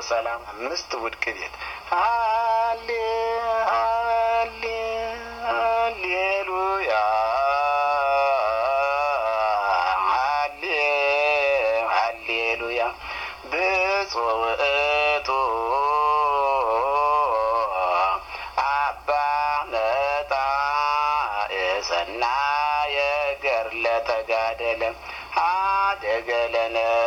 ሰላም 5 ውድቅ ቤት ሃሌ ሃሌ ሃሌሉያ ሃሌ ሃሌሉያ ብፁዕ ውእቱ አባ መጣእሰናየ ገድለ ተጋደለ ሀደገ ለነ